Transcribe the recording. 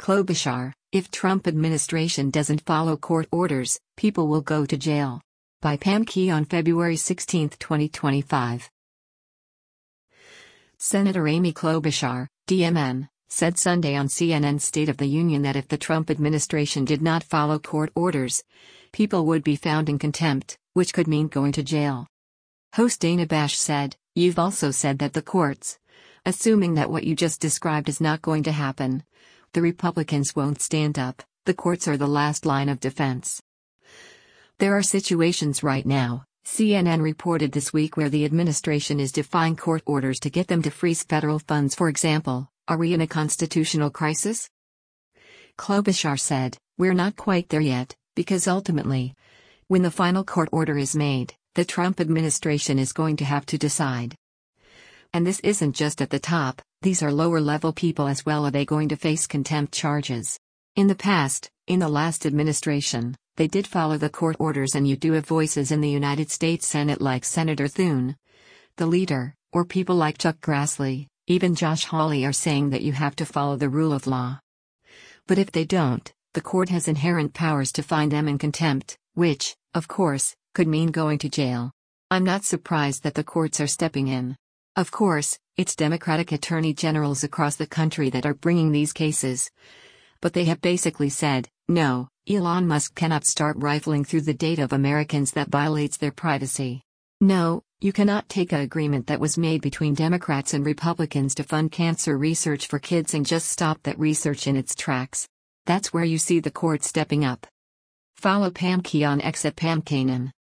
Klobuchar, if Trump administration doesn't follow court orders, people will go to jail. By Pam Key on February 16, 2025. Senator Amy Klobuchar, DMN, said Sunday on CNN's State of the Union that if the Trump administration did not follow court orders, people would be found in contempt, which could mean going to jail. Host Dana Bash said, "You've also said that the courts, assuming that what you just described is not going to happen, the Republicans won't stand up, the courts are the last line of defense." There are situations right now, CNN reported this week, where the administration is defying court orders to get them to freeze federal funds. For example, are we in a constitutional crisis? Klobuchar said, "We're not quite there yet, because ultimately, when the final court order is made, the Trump administration is going to have to decide. And this isn't just at the top, these are lower-level people as well. Are they going to face contempt charges? In the past, in the last administration, they did follow the court orders, and you do have voices in the United States Senate like Senator Thune, the leader, or people like Chuck Grassley, even Josh Hawley, are saying that you have to follow the rule of law. But if they don't, the court has inherent powers to find them in contempt, which, of course, could mean going to jail. I'm not surprised that the courts are stepping in. Of course, it's Democratic attorney generals across the country that are bringing these cases. But they have basically said, no, Elon Musk cannot start rifling through the data of Americans. That violates their privacy. No, you cannot take an agreement that was made between Democrats and Republicans to fund cancer research for kids and just stop that research in its tracks. That's where you see the court stepping up. Follow Pam Key on X at Pam Kanan.